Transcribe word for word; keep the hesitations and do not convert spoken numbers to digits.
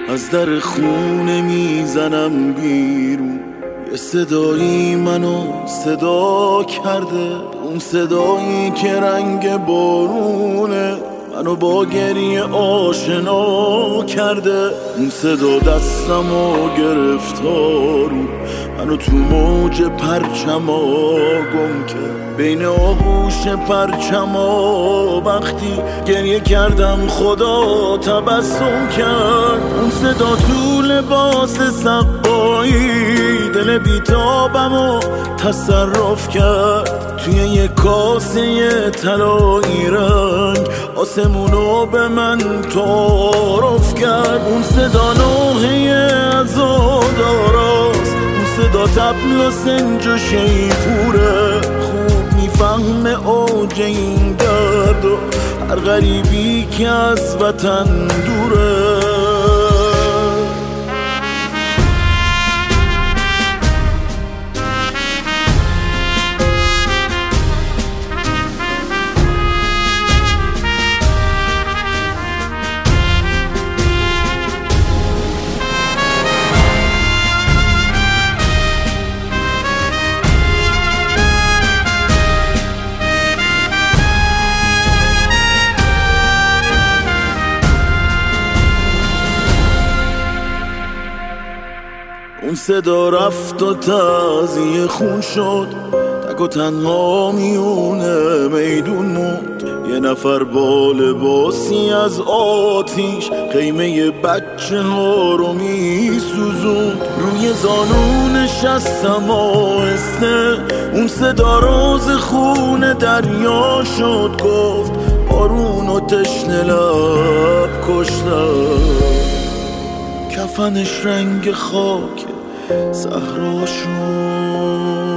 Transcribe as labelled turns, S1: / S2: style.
S1: از در خونه میزنم بیرون. یه صدایی منو صدا کرده، اون صدایی که رنگ بارونه منو با گریه آشنا کرده. اون صدا دستمو گرفتارو منو تو موج پرچما گم کرد، بین آغوش پرچما وقتی گریه کردم خدا تبسم کرد. اون صدا تو لباس سقایی دل بیتابمو تصرف کرد، توی یه کاسه طلایی رنگ آسمونو به من تعارف کرد. اون صدا نوحه عزاداراست، اون صدا طبل و سنج و شیپوره، خوب میفهمه اوج این درد و هر غریبی که از وطن دوره. اون صدا رفت و تازیه خون شد، تک و تنها میونه میدون موند. یه نفر با لباسی از آتیش خیمه بچه ها رو میسوزوند، روی زانو نشستم آهسته. اون صدا راز خون دریا شد، گفت بارون و تشنه لب کشتم. کفنش رنگ خاک صحرا شد.